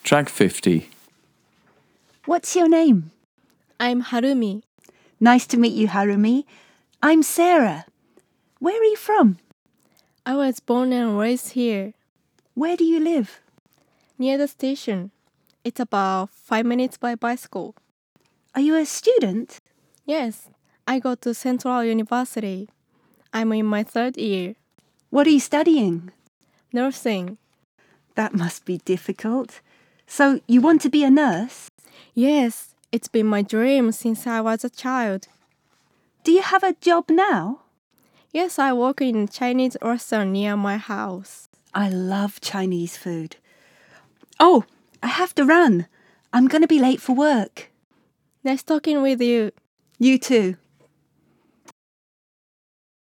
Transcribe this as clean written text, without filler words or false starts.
Track 50. What's your name? I'm Harumi. Nice to meet you, Harumi. I'm Sarah. Where are you from? I was born and raised here, Where do you live? near the station. It's about 5 minutes by bicycle. Are you a student? Yes, I go to Central University. I'm in my 3rd year. What are you studying? Nursing. That must be difficult. So you want to be a nurse? Yes, it's been my dream since I was a child. Do you have a job now? Yes, I work in a Chinese restaurant near my house. I love Chinese food. Oh, I have to run. I'm going to be late for work. Nice talking with you. You too.